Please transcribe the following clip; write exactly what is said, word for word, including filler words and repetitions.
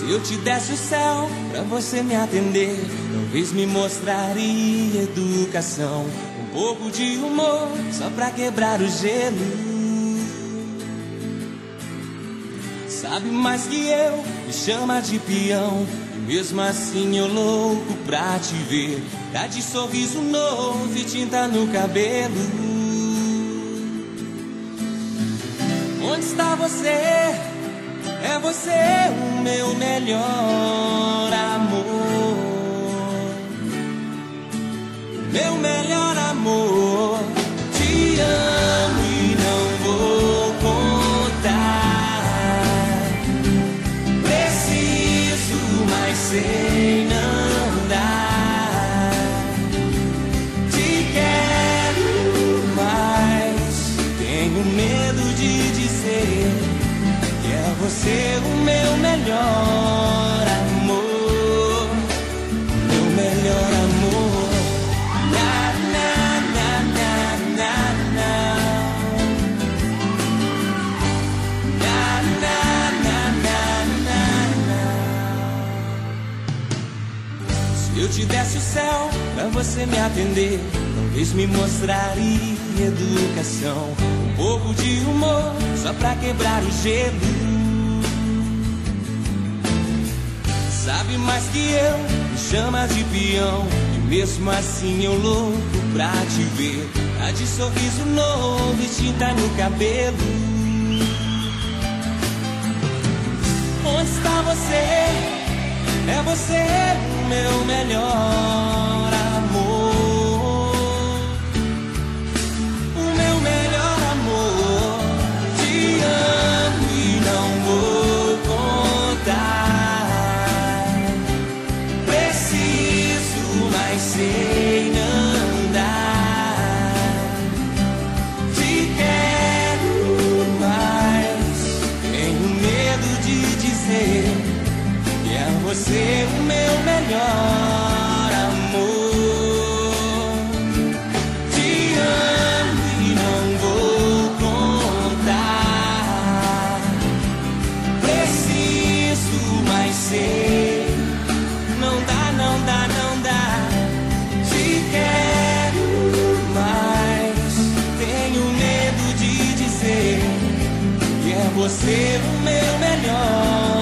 Se eu te desse o céu pra você me atender, talvez me mostraria educação, um pouco de humor só pra quebrar o gelo. Sabe mais que eu, me chama de peão, e mesmo assim eu louco pra te ver. Tá de sorriso novo e tinta no cabelo. Onde está você? É você o meu melhor amor, meu melhor amor. Te amo e não vou contar. Preciso, mas sei não dar. Te quero, mas tenho medo de dizer que é você o meu melhor amor, meu melhor amor. Na, na, na, na, na, na. Na, na, na, na, na, na. Se eu te desse o céu pra você me atender, talvez me mostraria educação, um pouco de humor só pra quebrar o gelo. Sabe mais que eu, me chama de peão, e mesmo assim eu louco pra te ver. Tá de sorriso novo e tinta no cabelo. Onde está você? É você o meu melhor amor, o meu melhor amor. Te amo e não vou contar. Preciso, mas sei não dar. Te quero, mas tenho medo de dizer que é você o meu melhor amor. Te amo e não vou contar. Preciso, mas sei não dá, não dá, não dá. Te quero, mas tenho medo de dizer que é você o meu melhor